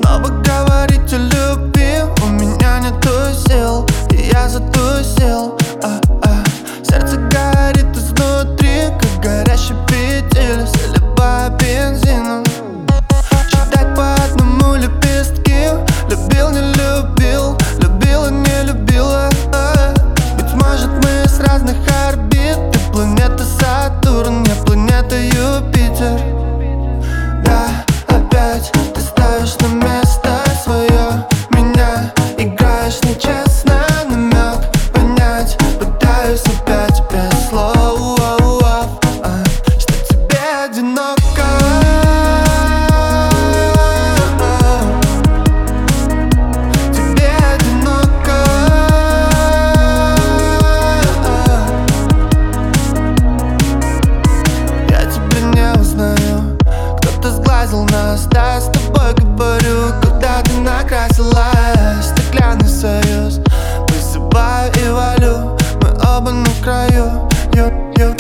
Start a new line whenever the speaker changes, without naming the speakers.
Снова говорить о любви, у меня нету сил, и я затусил. Сердце горит изнутри, как горящий петель, заливая бензином. Читать по одному лепестке. Любил, не любил, любила, не любила. Быть может, мы с разных орбит. Ты планета Сатурн, я планета Юпитер. Да, опять ты ставишь на место свое меня, играешь нечестно, намек понять. Пытаюсь опять без слов, что тебе одиноко. Тебе одиноко. Я тебя не узнаю, кто-то сглазил нас. Да, я с тобой говорю, когда ты накрасилась. Стеклянный союз, вызываю и валю. Мы оба на краю,